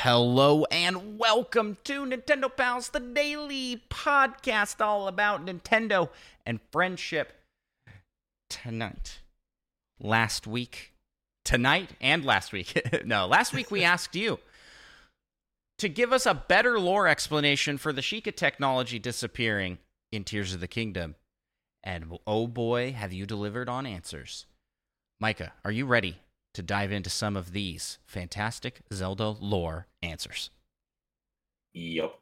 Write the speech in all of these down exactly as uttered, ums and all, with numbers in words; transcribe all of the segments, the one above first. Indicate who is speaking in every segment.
Speaker 1: Hello and welcome to Nintendo Pals, the daily podcast all about Nintendo and friendship. Tonight, last week, tonight and last week, no, last week we asked you to give us a better lore explanation for the Sheikah technology disappearing in Tears of the Kingdom. And oh boy, have you delivered on answers. Micah, are you ready to dive into some of these fantastic Zelda lore answers?
Speaker 2: Yup.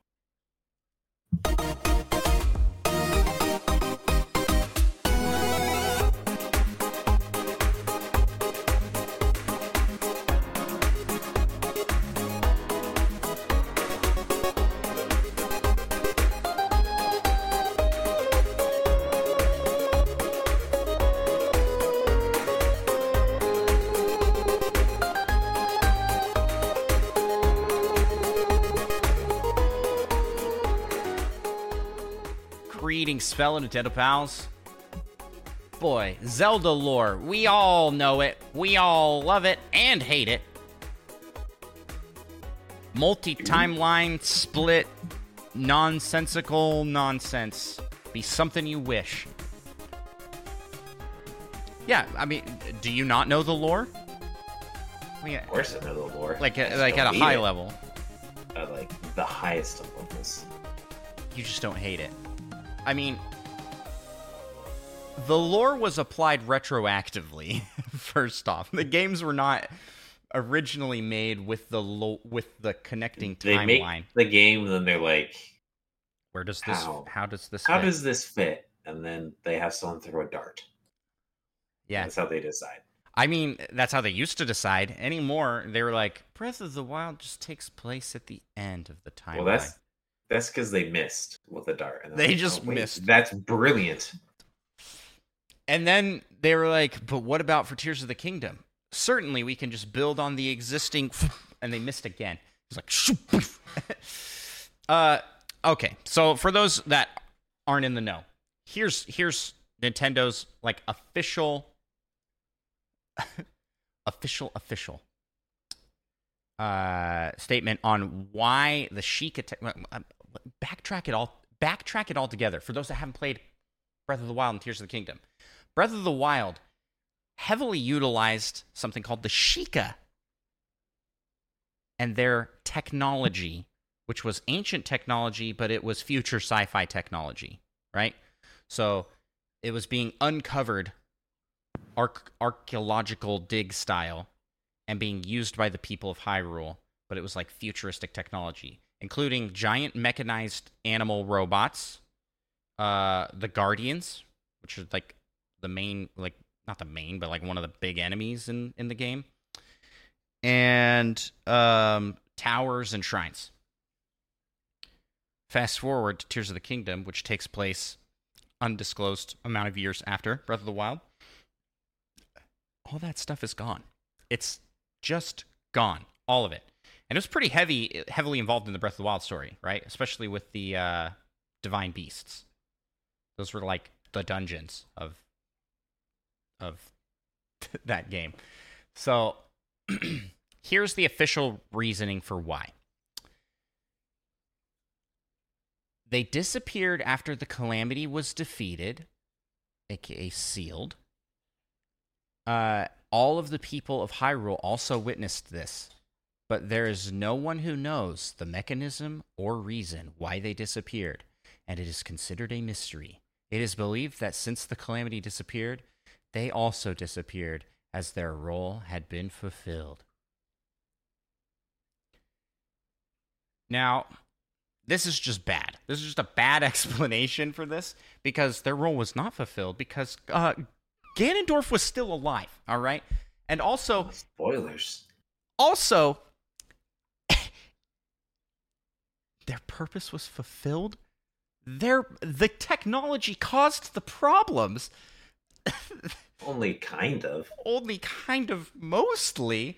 Speaker 1: Greetings, fellow Nintendo Pals. Boy, Zelda lore. We all know it. We all love it and hate it. Multi-timeline, split, nonsensical nonsense. Be something you wish. Yeah, I mean, do you not know the lore? I mean,
Speaker 2: Of course I know the lore.
Speaker 1: like,
Speaker 2: I
Speaker 1: a,
Speaker 2: just
Speaker 1: like
Speaker 2: don't
Speaker 1: at a
Speaker 2: hate
Speaker 1: high
Speaker 2: it.
Speaker 1: level.
Speaker 2: At like the highest of levels.
Speaker 1: You just don't hate it. I mean, the lore was applied retroactively. First off, the games were not originally made with the lo- with the connecting
Speaker 2: They
Speaker 1: timeline.
Speaker 2: make the game, and then they're like,
Speaker 1: Where does this?
Speaker 2: How?
Speaker 1: How does this?
Speaker 2: "How
Speaker 1: fit?
Speaker 2: does this fit?" And then they have someone throw a dart.
Speaker 1: Yeah,
Speaker 2: That's how they decide.
Speaker 1: I mean, that's how they used to decide. Anymore, they were like, Breath of the Wild just takes place at the end of the timeline.
Speaker 2: Well, that's that's because they missed with the dart. And they're
Speaker 1: They
Speaker 2: like,
Speaker 1: just
Speaker 2: "Oh, wait,
Speaker 1: missed."
Speaker 2: That's brilliant.
Speaker 1: And then they were like, but what about for Tears of the Kingdom? Certainly, we can just build on the existing... And they missed again. It's like... Shoop. uh, okay, so for those that aren't in the know, here's here's Nintendo's like official... official, official uh, statement on why the Sheikah... Te- backtrack it all... Backtrack it all together. For those that haven't played Breath of the Wild and Tears of the Kingdom. Breath of the Wild heavily utilized something called the Sheikah and their technology, which was ancient technology, but it was future sci-fi technology, right? So it was being uncovered arch- archaeological dig style and being used by the people of Hyrule, but it was like futuristic technology, including giant mechanized animal robots, uh, the Guardians, which are like the main, like, not the main, but like one of the big enemies in, in the game, and um, towers and shrines. Fast forward to Tears of the Kingdom, which takes place undisclosed amount of years after Breath of the Wild. All that stuff is gone. It's just gone. All of it. And it was pretty heavy, heavily involved in the Breath of the Wild story, right? Especially with the uh, divine beasts. Those were like the dungeons of of that game. So here's the official reasoning for why. They disappeared after the Calamity was defeated, aka sealed. Uh, all of the people of Hyrule also witnessed this, but there is no one who knows the mechanism or reason why they disappeared, and it is considered a mystery. It is believed that since the Calamity disappeared, they also disappeared as their role had been fulfilled. Now, this is just bad. This is just a bad explanation for this, because their role was not fulfilled, because uh, Ganondorf was still alive, all right? And also...
Speaker 2: Spoilers.
Speaker 1: Also, their purpose was fulfilled? Their, the technology caused the problems.
Speaker 2: Only kind of.
Speaker 1: Only kind of, mostly.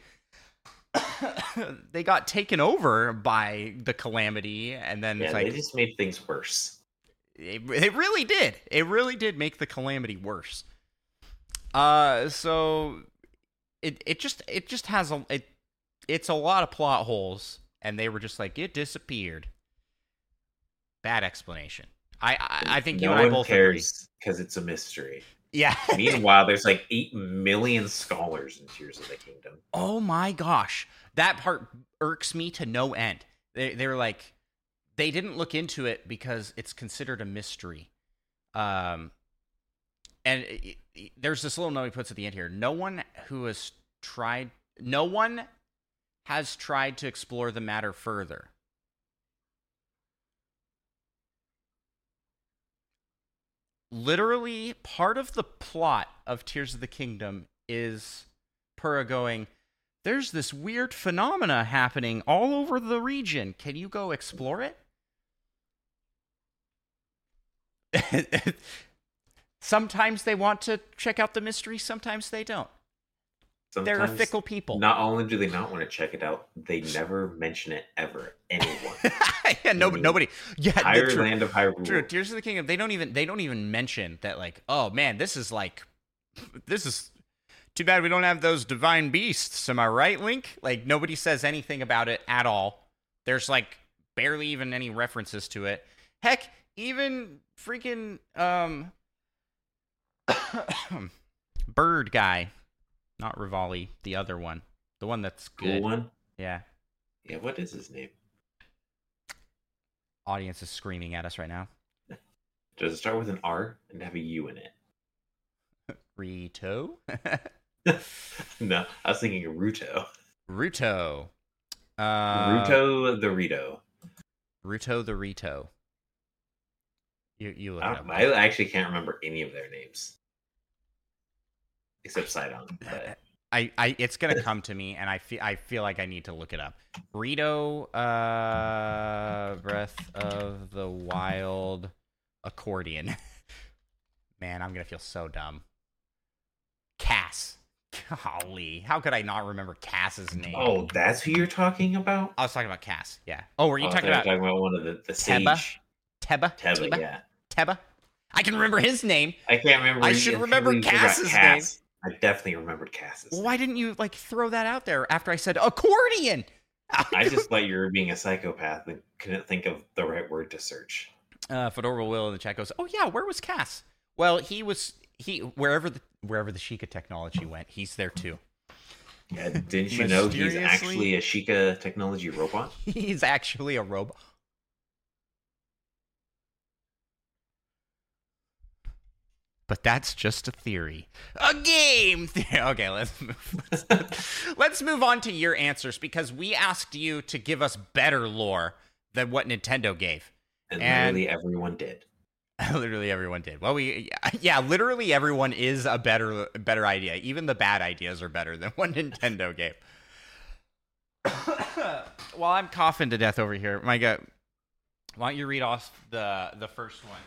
Speaker 1: They got taken over by the Calamity, and then
Speaker 2: Yeah,
Speaker 1: it's like...
Speaker 2: they just made things worse.
Speaker 1: It, it really did. It really did make the Calamity worse. Uh, so it it just it just has a it it's a lot of plot holes and they were just like, it disappeared. Bad explanation. I I, I think
Speaker 2: no
Speaker 1: you and I
Speaker 2: one
Speaker 1: both
Speaker 2: cares because it's a mystery.
Speaker 1: Yeah.
Speaker 2: Meanwhile, there's like eight million scholars in Tears of the Kingdom.
Speaker 1: Oh my gosh. That part irks me to no end. They, they're like, they didn't look into it because it's considered a mystery. Um, and it, it, there's this little note he puts at the end here. No one who has tried, no one has tried to explore the matter further. Literally, part of the plot of Tears of the Kingdom is Purah going, there's this weird phenomena happening all over the region. Can you go explore it? Sometimes they want to check out the mystery, sometimes they don't.
Speaker 2: Sometimes
Speaker 1: They're fickle people.
Speaker 2: Not only do they not want to check it out, they never mention it ever. Anyone.
Speaker 1: yeah, no, nobody. Yeah,
Speaker 2: entire
Speaker 1: true,
Speaker 2: land of Hyrule.
Speaker 1: True. Tears of the Kingdom. They don't even. They don't even mention that. Like, oh man, this is like, this is too bad we don't have those divine beasts. Am I right, Link? Like, nobody says anything about it at all. There's like barely even any references to it. Heck, even freaking um, bird guy. Not Rivali, the other one. The one that's good.
Speaker 2: Cool one?
Speaker 1: Yeah.
Speaker 2: Yeah, what is his name?
Speaker 1: Audience is screaming at us right now.
Speaker 2: Does it start with an R and have a U in it?
Speaker 1: Rito?
Speaker 2: No, I was thinking Ruto.
Speaker 1: Ruto. Uh,
Speaker 2: Ruto the Rito.
Speaker 1: Ruto the Rito. You, you look
Speaker 2: I,
Speaker 1: it up.
Speaker 2: I actually can't remember any of their names. Except Sidon. But...
Speaker 1: I, I, it's gonna come to me, and I feel, I feel like I need to look it up. Rito, uh, Breath of the Wild, accordion. Man, I'm gonna feel so dumb. Cass. Golly, how could I not remember Cass's name?
Speaker 2: Oh, that's who you're talking about?
Speaker 1: I was talking about Cass. Yeah. Oh, were you
Speaker 2: oh,
Speaker 1: talking
Speaker 2: I
Speaker 1: about?
Speaker 2: talking about one of the the
Speaker 1: Teba?
Speaker 2: sage.
Speaker 1: Teba?
Speaker 2: Teba,
Speaker 1: Teba?
Speaker 2: yeah.
Speaker 1: Teba? I can remember his name.
Speaker 2: I can't remember.
Speaker 1: I should remember Cass's
Speaker 2: Cass. I definitely remembered Cass's.
Speaker 1: Well, why didn't you like throw that out there after I said accordion?
Speaker 2: I just thought you were being a psychopath and couldn't think of the right word to search.
Speaker 1: Uh, Fedora Will in the chat goes, "Oh yeah, where was Cass? Well, he was he wherever the wherever the Sheikah technology went, he's there too.
Speaker 2: Yeah, didn't you know he's actually a Sheikah technology robot?
Speaker 1: He's actually a robot." But that's just a theory. A game theory. Okay, let's move. Let's, let's move on to your answers because we asked you to give us better lore than what Nintendo gave.
Speaker 2: And,
Speaker 1: And-
Speaker 2: literally everyone did.
Speaker 1: Literally everyone did. Well, we yeah, literally everyone is a better better idea. Even the bad ideas are better than what Nintendo gave. While I'm coughing to death over here, my God, why don't you read off the the first one?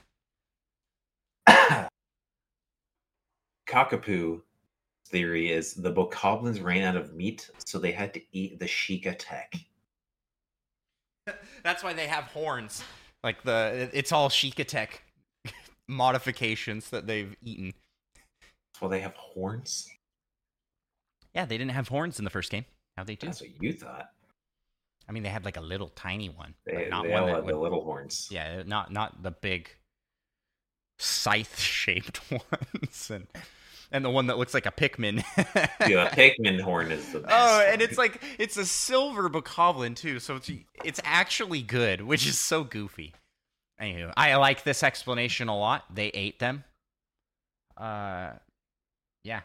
Speaker 2: Cockapoo theory is the Bokoblins ran out of meat, so they had to eat the Sheikah tech.
Speaker 1: That's why they have horns. Like the it's all Sheikah tech modifications that they've eaten.
Speaker 2: Well, they have horns?
Speaker 1: Yeah, they didn't have horns in the first game. How they do?
Speaker 2: That's what you thought.
Speaker 1: I mean, they had like a little tiny one,
Speaker 2: They,
Speaker 1: but not
Speaker 2: they
Speaker 1: one
Speaker 2: all
Speaker 1: that
Speaker 2: had
Speaker 1: would,
Speaker 2: the little horns.
Speaker 1: yeah, not not the big scythe-shaped ones, and and the one that looks like a Pikmin.
Speaker 2: Yeah, the Pikmin horn is the best.
Speaker 1: Oh, and
Speaker 2: one.
Speaker 1: it's like it's a silver bokoblin too, so it's it's actually good, which is so goofy. Anywho, I like this explanation a lot. They ate them. Uh, yeah,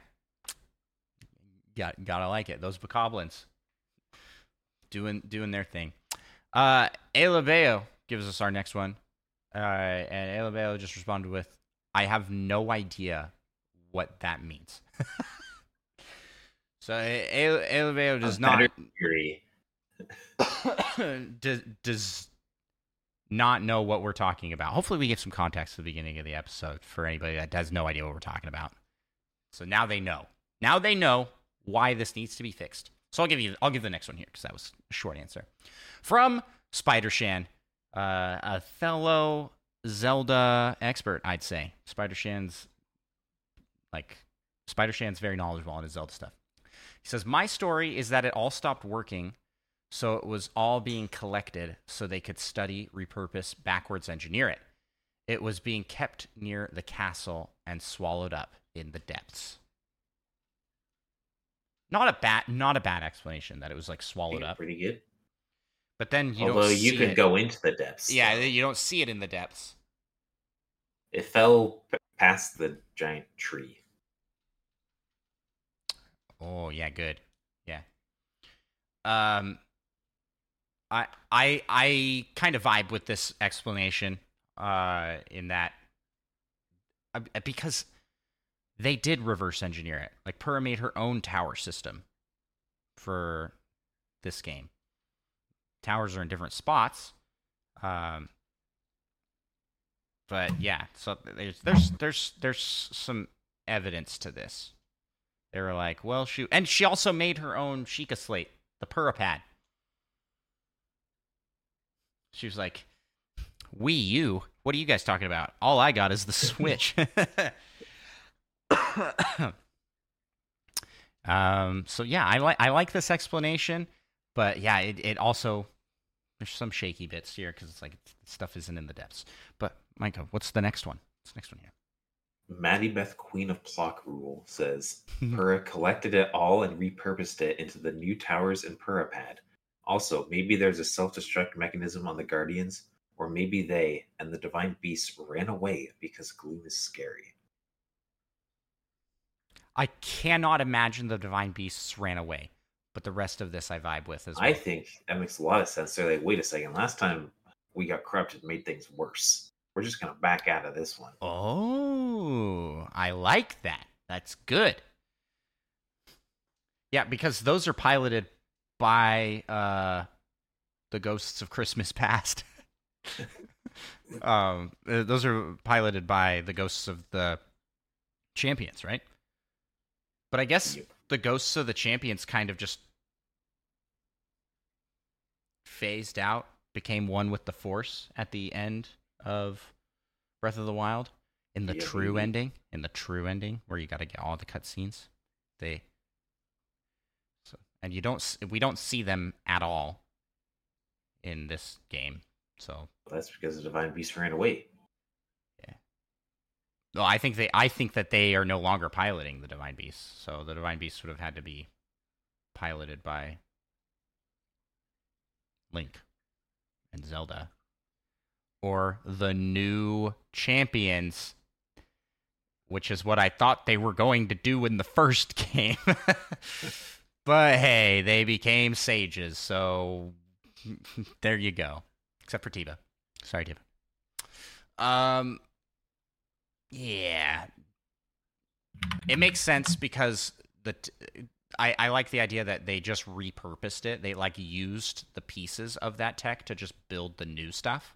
Speaker 1: got gotta like it. Those bokoblins doing doing their thing. Uh, Elabeo gives us our next one. Uh, and Elabeo just responded with, "I have no idea what that means." So Elabeo does
Speaker 2: A
Speaker 1: not
Speaker 2: better theory.
Speaker 1: does, does not know what we're talking about. Hopefully we give some context at the beginning of the episode for anybody that has no idea what we're talking about. So now they know. Now they know why this needs to be fixed. So I'll give you I'll give the next one here because that was a short answer. From Spider-Shan, uh, a fellow Zelda expert, I'd say. Spider-Shan's like Spider-Shan's very knowledgeable on his Zelda stuff. He says, "My story is that it all stopped working, So it was all being collected so they could study, repurpose, backwards engineer it. It was being kept near the castle and swallowed up in the depths. Not a bad, not a bad explanation that it was like swallowed up.
Speaker 2: Pretty good.
Speaker 1: But then you
Speaker 2: Although
Speaker 1: don't
Speaker 2: you
Speaker 1: see
Speaker 2: could
Speaker 1: it.
Speaker 2: go into the depths.
Speaker 1: Yeah,
Speaker 2: though.
Speaker 1: you don't see it in the depths.
Speaker 2: It fell p- past the giant tree.
Speaker 1: Oh yeah, good. Yeah. Um, I I I kind of vibe with this explanation. Uh, in that, uh, because they did reverse engineer it. Like Purah made her own tower system for this game. Towers are in different spots. Um, but yeah, so there's there's there's there's some evidence to this. They were like, well, shoot, and she also made her own Sheikah slate, the Purah pad. She was like, Wii U? What are you guys talking about? All I got is the Switch. um. So yeah, I like I like this explanation, but yeah, it, it also there's some shaky bits here because it's like stuff isn't in the depths. But Micah, what's the next one? What's the next one here?
Speaker 2: Maddie Beth, Queen of Plock Rule, says Purah collected it all and repurposed it into the new towers in Purah Pad. Also, maybe there's a self-destruct mechanism on the Guardians, or maybe they and the Divine Beasts ran away because gloom is scary.
Speaker 1: I cannot imagine the Divine Beasts ran away, but the rest of this I vibe with as well.
Speaker 2: I think that makes a lot of sense. They're like, wait a second, last time we got corrupted made things worse. We're just going to back out of this one.
Speaker 1: Oh, I like that. That's good. Yeah, because those are piloted by uh, the Ghosts of Christmas Past. um, those are piloted by the Ghosts of the Champions, right? But I guess
Speaker 2: Yep.
Speaker 1: the Ghosts of the Champions kind of just phased out, became one with the Force at the end of Breath of the Wild. In the
Speaker 2: Yeah,
Speaker 1: true
Speaker 2: maybe.
Speaker 1: ending, in the true ending, where you got to get all the cutscenes, they so and you don't s- we don't see them at all in this game. So
Speaker 2: That's because the Divine Beasts ran away.
Speaker 1: no, I think they I think that they are no longer piloting the Divine Beasts. So the Divine Beasts would have had to be piloted by Link and Zelda, or the new champions, which is what I thought they were going to do in the first game. But hey, they became sages, so there you go. Except for Tiba. Sorry, Tiba. Um, yeah. It makes sense because the t- I, I like the idea that they just repurposed it. They like used the pieces of that tech to just build the new stuff.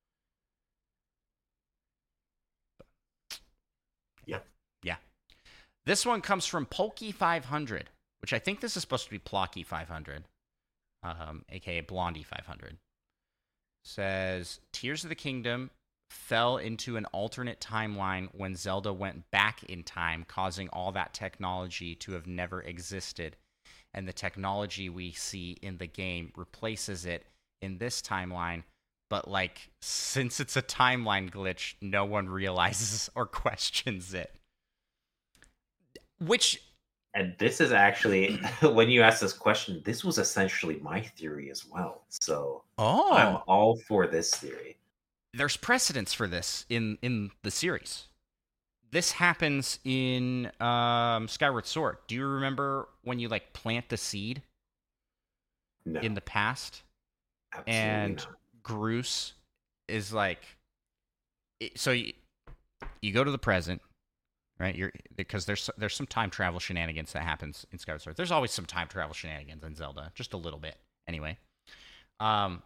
Speaker 2: Yeah.
Speaker 1: Yeah. This one comes from Polky five hundred, which I think this is supposed to be Plocky five hundred, um, aka Blondie five hundred. Says Tears of the Kingdom fell into an alternate timeline when Zelda went back in time, causing all that technology to have never existed. And the technology we see in the game replaces it in this timeline. But, like, since it's a timeline glitch, no one realizes or questions it. Which...
Speaker 2: And this is actually, when you asked this question, this was essentially my theory as well. So
Speaker 1: Oh!
Speaker 2: I'm all for this theory.
Speaker 1: There's precedence for this in, in the series. This happens in um, Skyward Sword. Do you remember when you, like, plant the seed
Speaker 2: No,
Speaker 1: in the past?
Speaker 2: absolutely
Speaker 1: And
Speaker 2: not.
Speaker 1: Groose is like... it- So you, you go to the present, right? You're because there's there's some time travel shenanigans that happens in Skyward Sword. There's always some time travel shenanigans in Zelda, just a little bit, anyway. Um,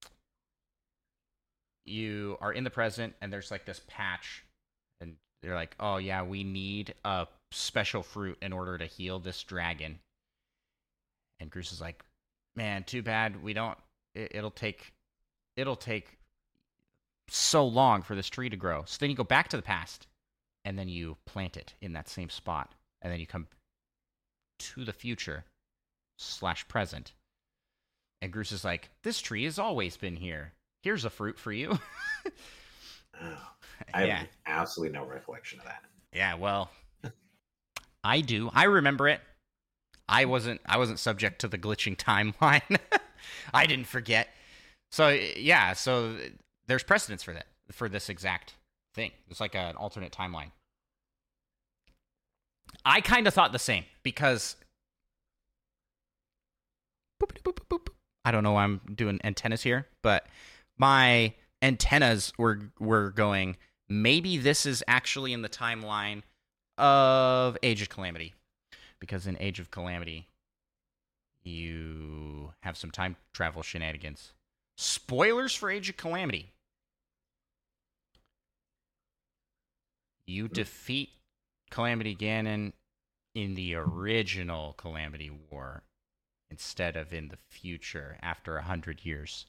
Speaker 1: you are in the present, and there's like this patch, and they're like, "Oh yeah, we need a special fruit in order to heal this dragon." And Groose is like, "Man, too bad we don't. It, it'll take, it'll take so long for this tree to grow." So then you go back to the past, and then you plant it in that same spot, and then you come to the future slash present, And Groose is like, "This tree has always been here. Here's a fruit for you."
Speaker 2: Oh, I
Speaker 1: Yeah.
Speaker 2: have absolutely no recollection of that.
Speaker 1: Yeah, well, I do. I remember it. I wasn't I wasn't subject to the glitching timeline. I didn't forget. So yeah, so there's precedence for that, for this exact thing. It's like an alternate timeline. I kind of thought the same because boop, boop, boop, boop. I don't know why I'm doing antennas here, but my antennas were were going, maybe this is actually in the timeline of Age of Calamity. Because in Age of Calamity, you have some time travel shenanigans. Spoilers for Age of Calamity. You defeat Calamity Ganon in the original Calamity War instead of in the future after a hundred years.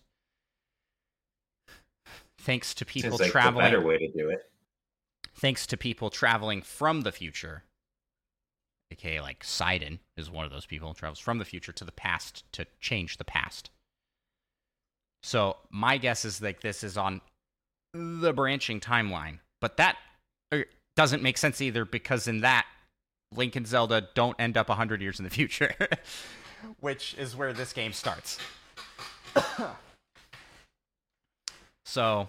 Speaker 1: Thanks to people
Speaker 2: Seems like
Speaker 1: traveling.
Speaker 2: the better way to do it.
Speaker 1: Thanks to people traveling from the future. A K A like Sidon is one of those people, travels from the future to the past to change the past. So my guess is like this is on the branching timeline, but that doesn't make sense either because in that, Link and Zelda don't end up one hundred years in the future, which is where this game starts. So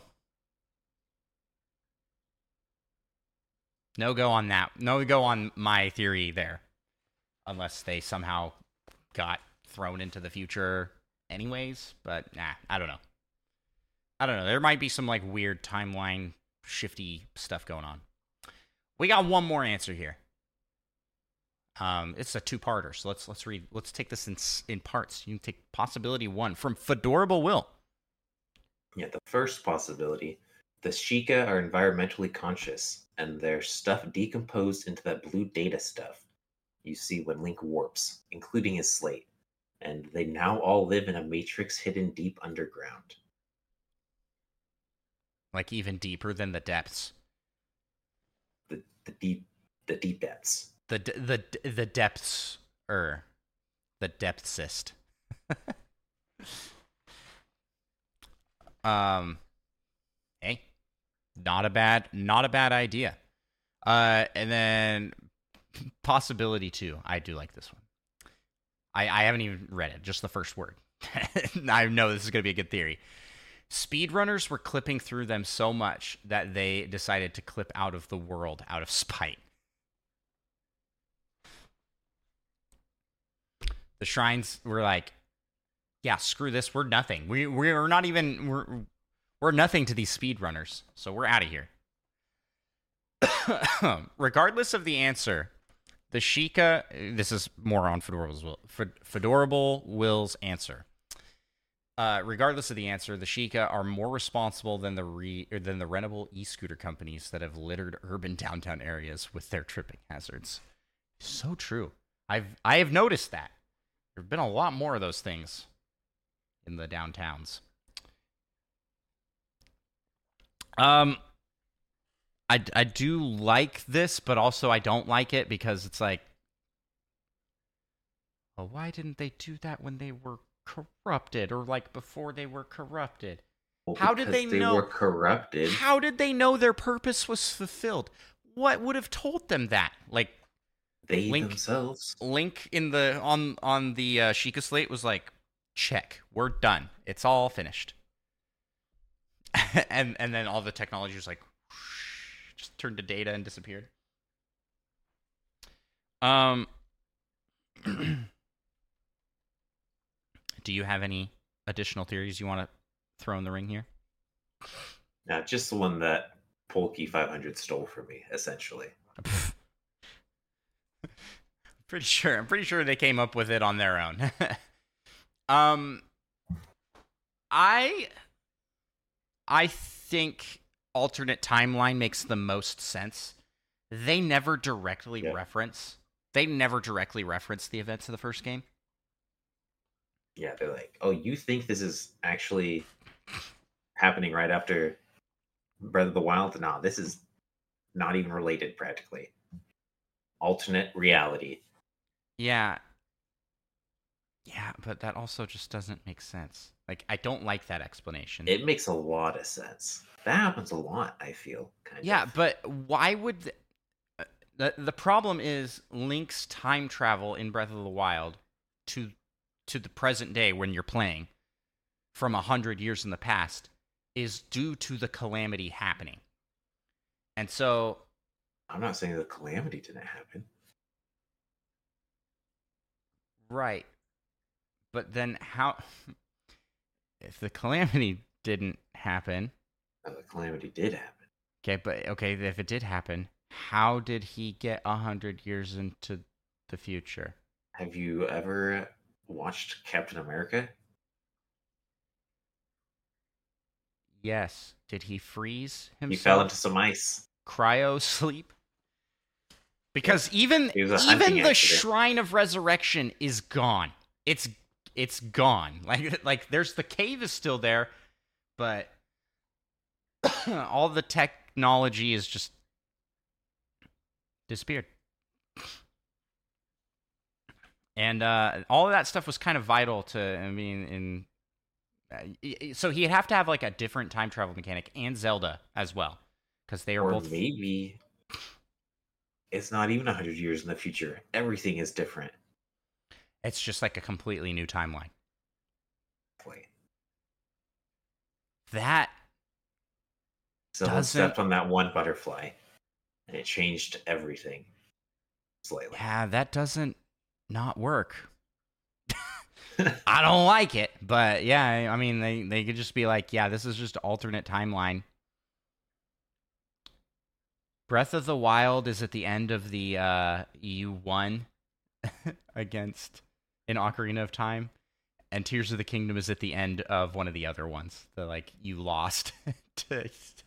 Speaker 1: no go on that. No go on my theory there. Unless they somehow got thrown into the future anyways. But nah, I don't know. I don't know. There might be some like weird timeline shifty stuff going on. We got one more answer here. Um, it's a two-parter, so let's let's read. Let's take this in in parts. You can take possibility one from Fedorable Will.
Speaker 2: Yeah, the first possibility: the Sheikah are environmentally conscious, and their stuff decomposed into that blue data stuff you see when Link warps, including his slate, and they now all live in a matrix hidden deep underground.
Speaker 1: Like even deeper than the depths.
Speaker 2: The the deep the deep depths.
Speaker 1: The the the depths er the depthsist. um hey, not a bad not a bad idea. Uh and then possibility two. I do like this one. I I haven't even read it, just the first word. I know this is going to be a good theory. Speedrunners were clipping through them so much that they decided to clip out of the world out of spite. The shrines were like, yeah, screw this. We're nothing. We we're not even we're we're nothing to these speedrunners. So we're out of here. Regardless of the answer, the Sheikah. This is more on Fedorable's will. Fedorable Will's answer. Uh, regardless of the answer, the Sheikah are more responsible than the re or than the rentable e-scooter companies that have littered urban downtown areas with their tripping hazards. So true. I've I have noticed that. There have been a lot more of those things in the downtowns. Um, I, I do like this, but also I don't like it because it's like, well, why didn't they do that when they were corrupted or like before they were corrupted?
Speaker 2: Well,
Speaker 1: how did they,
Speaker 2: they
Speaker 1: know?
Speaker 2: were corrupted.
Speaker 1: How did they know their purpose was fulfilled? What would have told them that? Like,
Speaker 2: They
Speaker 1: Link,
Speaker 2: themselves.
Speaker 1: Link in the on on the uh, Sheikah slate was like, check, we're done. It's all finished. and and then all the technology was like, whoosh, just turned to data and disappeared. Um, do you have any additional theories you want to throw in the ring here?
Speaker 2: Now, just the one that Polkey five hundred stole from me, essentially.
Speaker 1: Pretty sure. I'm pretty sure they came up with it on their own. um, I, I think alternate timeline makes the most sense. They never directly
Speaker 2: yeah.
Speaker 1: reference. They never directly reference the events of the first game.
Speaker 2: Yeah, they're like, "Oh, you think this is actually happening right after Breath of the Wild? No, this is not even related practically. Alternate reality."
Speaker 1: Yeah. Yeah, but that also just doesn't make sense. Like, I don't like that explanation.
Speaker 2: It makes a lot of sense. That happens a lot, I feel, kind
Speaker 1: Yeah,
Speaker 2: of.
Speaker 1: but why would th- uh, the the problem is Link's time travel in Breath of the Wild to to the present day when you're playing from a hundred years in the past is due to the calamity happening, and so
Speaker 2: I'm not saying the calamity didn't happen.
Speaker 1: right, but then how if the calamity didn't happen?
Speaker 2: No, the calamity did happen.
Speaker 1: Okay, but okay, if it did happen, how did he get a hundred years into the future?
Speaker 2: Have you ever watched Captain America?
Speaker 1: Yes. Did he freeze himself?
Speaker 2: He fell into some ice.
Speaker 1: Cryo sleep? Because
Speaker 2: Yeah.
Speaker 1: even
Speaker 2: It was a
Speaker 1: even
Speaker 2: hunting
Speaker 1: the
Speaker 2: accident.
Speaker 1: Shrine of Resurrection is gone. It's it's gone. Like like there's the cave is still there, but all the technology is just disappeared. And uh, all of that stuff was kind of vital to, I mean, in uh, so he'd have to have like a different time travel mechanic and Zelda as well, because they are
Speaker 2: Or
Speaker 1: both.
Speaker 2: maybe it's not even one hundred years in the future. Everything is different.
Speaker 1: It's just like a completely new timeline.
Speaker 2: Wait.
Speaker 1: That
Speaker 2: Someone
Speaker 1: doesn't.
Speaker 2: stepped on that one butterfly, and it changed everything slightly.
Speaker 1: Yeah, that doesn't not work. I don't like it, but yeah, I mean, they, they could just be like, yeah, this is just an alternate timeline. Breath of the Wild is at the end of the uh, you won against in Ocarina of Time, and Tears of the Kingdom is at the end of one of the other ones. The like you lost, because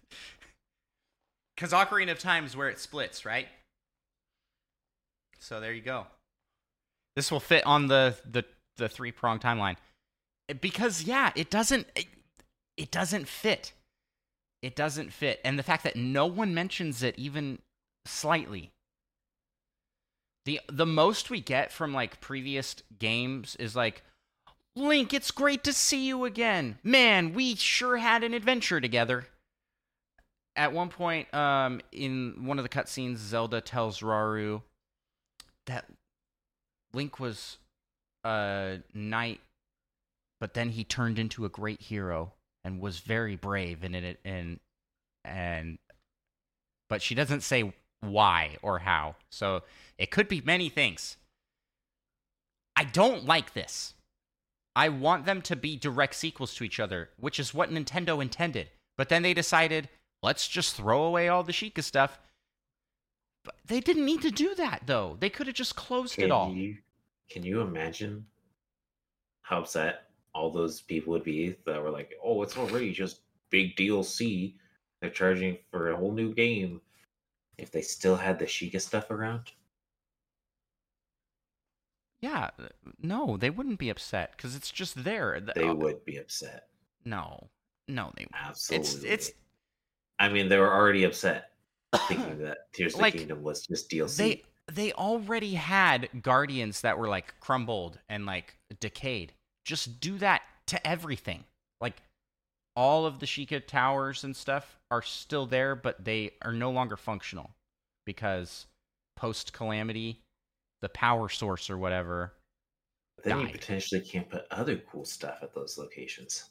Speaker 1: Ocarina of Time is where it splits, right? So there you go. This will fit on the the, the three prong timeline, because yeah, it doesn't it, it doesn't fit. It doesn't fit, and the fact that no one mentions it even slightly. the The most we get from like previous games is like, Link, it's great to see you again. Man, we sure had an adventure together. At one point, um, in one of the cutscenes, Zelda tells Rauru that Link was a knight, but then he turned into a great hero and was very brave in it, and and but she doesn't say why or how. So it could be many things. I don't like this. I want them to be direct sequels to each other, which is what Nintendo intended. But then they decided, let's just throw away all the Sheikah stuff. But they didn't need to do that, though. They could have just closed
Speaker 2: Can
Speaker 1: it all.
Speaker 2: you can you imagine how upset all those people would be that were like, "Oh, it's already just big D L C. They're charging for a whole new game." If they still had the Sheikah stuff around,
Speaker 1: Yeah, no, they wouldn't be upset because it's just there. The-
Speaker 2: they
Speaker 1: uh,
Speaker 2: would be upset.
Speaker 1: No, no, they.
Speaker 2: Absolutely.
Speaker 1: It's it's
Speaker 2: I mean, they were already upset thinking that Tears of
Speaker 1: Like,
Speaker 2: the Kingdom was just D L C.
Speaker 1: they they already had Guardians that were like crumbled and like decayed. Just do that to everything. Like all of the Sheikah towers and stuff are still there, but they are no longer functional because post calamity, the power source or whatever.
Speaker 2: then you
Speaker 1: died.
Speaker 2: potentially can't put other cool stuff at those locations.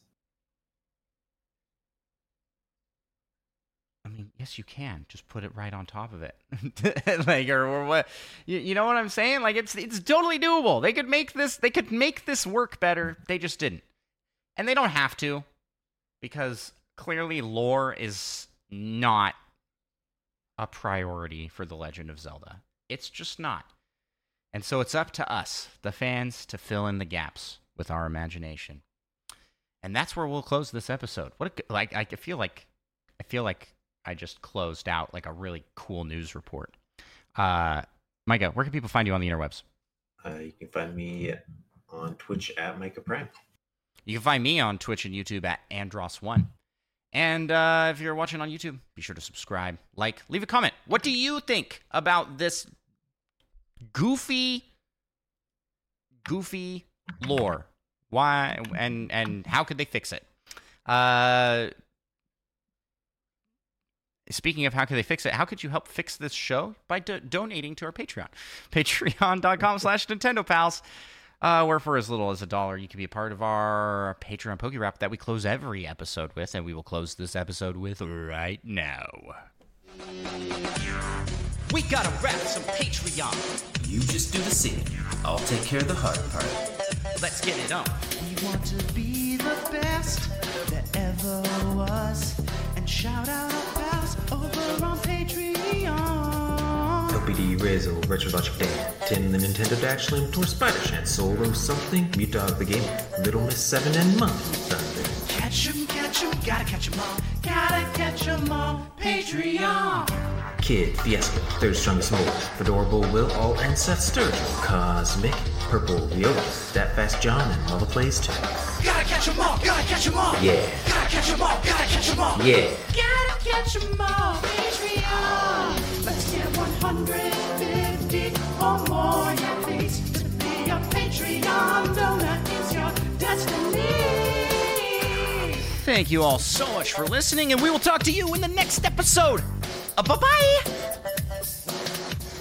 Speaker 1: I mean, yes, you can. Just put it right on top of it, like or, or what? You, you know what I'm saying? Like it's it's totally doable. They could make this. They could make this work better. They just didn't, and they don't have to, because clearly lore is not a priority for The Legend of Zelda. It's just not, and so it's up to us, the fans, to fill in the gaps with our imagination, and that's where we'll close this episode. What a, like I feel like I feel like. I just closed out like a really cool news report. Uh, Micah, where can people find you on the interwebs?
Speaker 2: Uh, you can find me on Twitch at Micah Prime.
Speaker 1: You can find me on Twitch and YouTube at Andros one. And uh, if you're watching on YouTube, be sure to subscribe, like, leave a comment. What do you think about this goofy, goofy lore. Why and and how could they fix it? Uh, speaking of how could they fix it, how could you help fix this show? By do- donating to our Patreon. Patreon.com slash Nintendo Pals. Uh, where for as little as a dollar, you can be a part of our Patreon Poke Wrap that we close every episode with, and we will close this episode with right now. We gotta wrap some Patreon.
Speaker 3: You just do the singing. I'll take care of the hard part.
Speaker 1: Let's get it on.
Speaker 4: We want to be the best that ever was, and shout out our pals over on Patreon.
Speaker 5: L P D, Rizzo, Retrologic Dan, Tim the Nintendo Dash, Slim, Tor, Spider Shan, Solo something, Mute Dog the Gamer, Little Miss Seven, and Monkey Thunder.
Speaker 4: Catch 'em, catch 'em, gotta catch 'em all, gotta catch 'em all, Patreon.
Speaker 5: Kid, Fiasco, Third Strongest Mole, Fedorable Will, All, and Seth Sturgill, Cosmic, Purple, Leotis, That Fast John, and Mother Plays too.
Speaker 4: Gotta catch 'em all, gotta catch 'em all.
Speaker 5: Yeah.
Speaker 4: Gotta catch 'em all, gotta catch 'em all.
Speaker 5: Yeah.
Speaker 4: Gotta catch 'em all, Patreon. Let's get one hundred fifty or more, yeah, please. To be a Patreon donor is your destiny.
Speaker 1: Thank you all so much for listening, and we will talk to you in the next episode. Uh, bye-bye!